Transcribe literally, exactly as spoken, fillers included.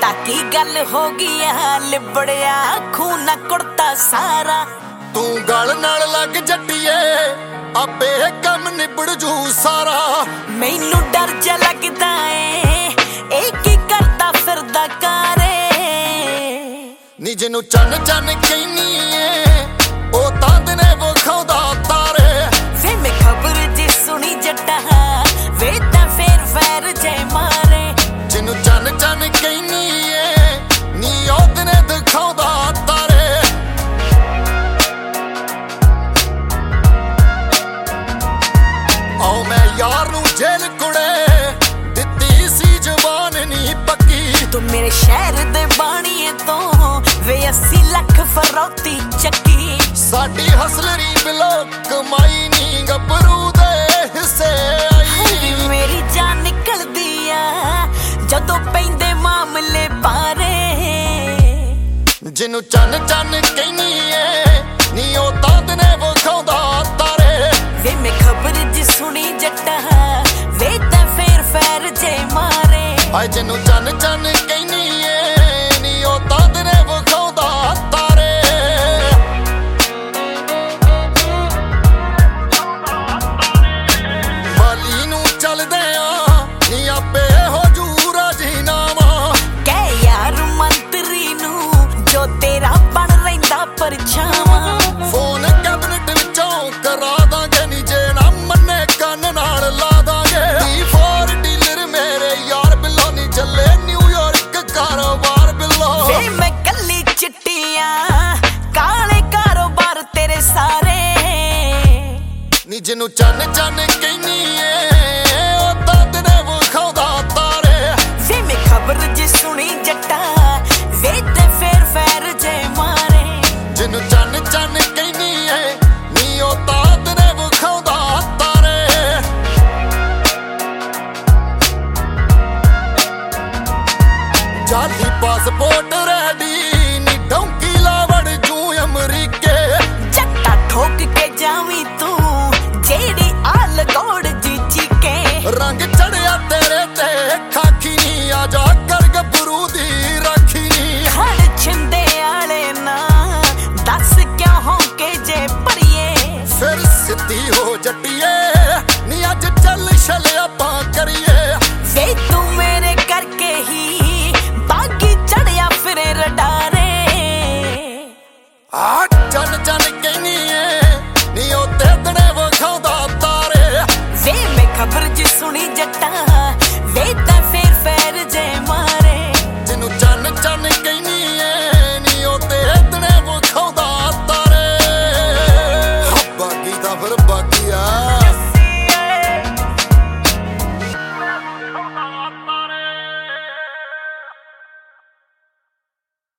पता की गल हो गई लिबड़िया खून कुड़ता सारा। तू गल नाल लग जट्टिए आपे कम निबड़ जू सारा। मैनू डर जा लगदा है एक ही करता फिरदा कारे नी जिन्नू चन चन कहनी है ओ तांद ने विखाउंदा तारे। वे मैं खबर जी सुनी जट्टा वे तां फेर फैर जे मारे। जिन्नू चन चन कहनी है नी ओ दिन दिखाउंदा तारे। आओ मैं यार नू जेल कुड़े दित्ती सी जवान नी पक्की। तू मेरे शहर दे बाणीए तो वे अस्सी लख फरौती चक्की। साडी हसलरी बिलो कमाई नी गबरू दे हिस्से आई। मेरी जान निकल दिया जदों पैंदे मामले पारे। जिन्नू चन चन कहनी है नी ओ तांद ने विखाउंदा तारे। वे मैं खबर जी सुनी जट्टा वे तां फेर फैर जे मारे। हाय जिन्नू चन चन कहनी है नी ओ तांद ने विखाउंदा तारे। बाली नू चलदे आ नी आपे हो जू राजीनामा। कै यार मंत्री नू जो तेरा बन रहिंदा परछावां। फोन कैबिनेट विचों करा दांगे नी जे ना मन्ने कन नाल ला दांगे। डी फोर डीलर मेरे यार बिलो नी चले न्यूयॉर्क कारोबार बिलो। वे मैं कल्ली चिट्टियां काले कारोबार तेरे सारे। नी जिन्नू चन चन कहनी है ओ तांद ने विखाउंदा तारे। वे मैं खबर जी सुनी जट्टा वे ते फेर फैर जे मारे। जिन्नू चन चन कहनी है नी ओ तांद ने विखाउंदा तारे। जाली पासपोर्ट रेडी नी डोंकी लावड़ जू अमरीके। जट्टा ठोक के जावी तू जेड़ी आल गौड़ जी चीके। रंग चढ़िया तेरे ते खाकी नी आजा कर गबरू दी राखी नी। खड़ छिंदे आले ना दस क्या होंके जे पड़िए। फिर सिद्धी हो जट्टिए नी अज चल छले आपां करिए। वे तू मेरे करके ही बागी चढ़िया फिरे रडारे। आ चन चन कहनी है नी ओ तेदने विखाउंदा तारे। वे मैं खबर जी सुनी जट्टा